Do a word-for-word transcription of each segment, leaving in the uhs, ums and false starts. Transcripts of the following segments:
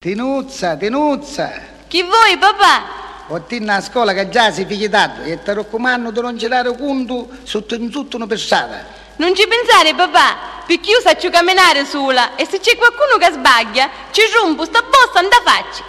Tinuzza, Tinuzza. Chi vuoi, papà? Ottinna a scuola che già si figliato e ti raccomando di non girare conto sotto in tutto una persona. Non ci pensare, papà, perché io saccio camminare sola e se c'è qualcuno che sbaglia, ci rompo sta bossa and faccia.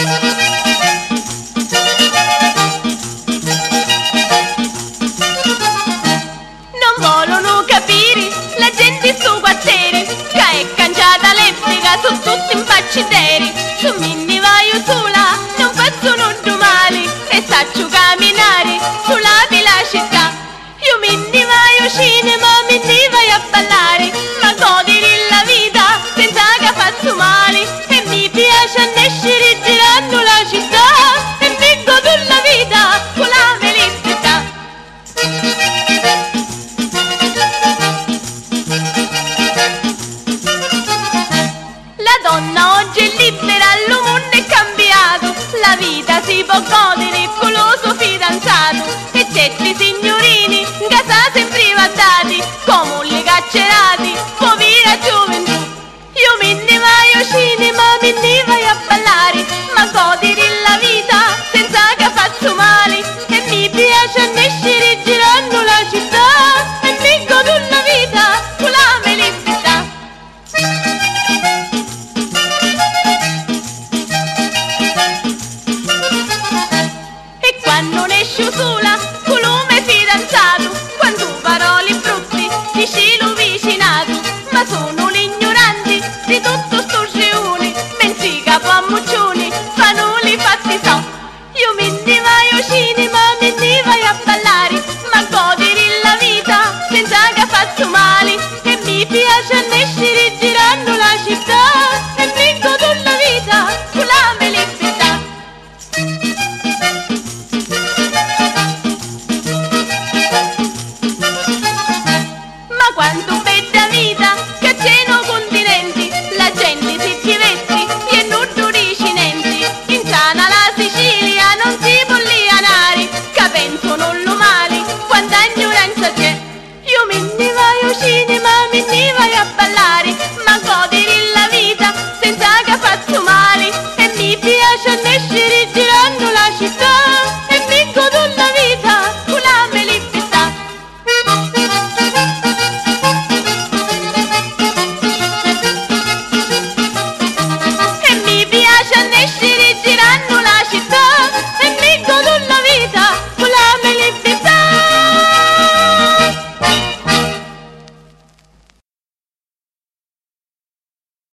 Non vogliono capire la gente su quartieri, che è cangiata l'epoca, sono tutti impazziteri. Su minni vai io sola, non faccio nulla male e saccio camminare sulla villa città. Io minni vai al cinema, minni vai a ballare, ma godere la vita senza che faccio male. E mi piace andare girando la città e mi godo la vita con la felicità. La donna oggi è libera, il mondo è cambiato, la vita si può godere con lo suo fidanzato. E certi signorini in casa sempre vantati, come le carcerati, povera gioventù. Io me ne vai al cinema, me ne vai a ballare, ma godere la vita senza che faccio male. E mi piace andare girando la città e mi godo la vita con la felicità. E quando ne esco sola con il mio fidanzato, quando parole brutte dici lo vicinato, ma sono l'ignorante di tutto sto rione, mentre capo a muccioni fanno li fatti so. Io me ne vai al cinema, me ne vai a ballare, ma godere la vita senza che faccio male. E mi piace andare girando la città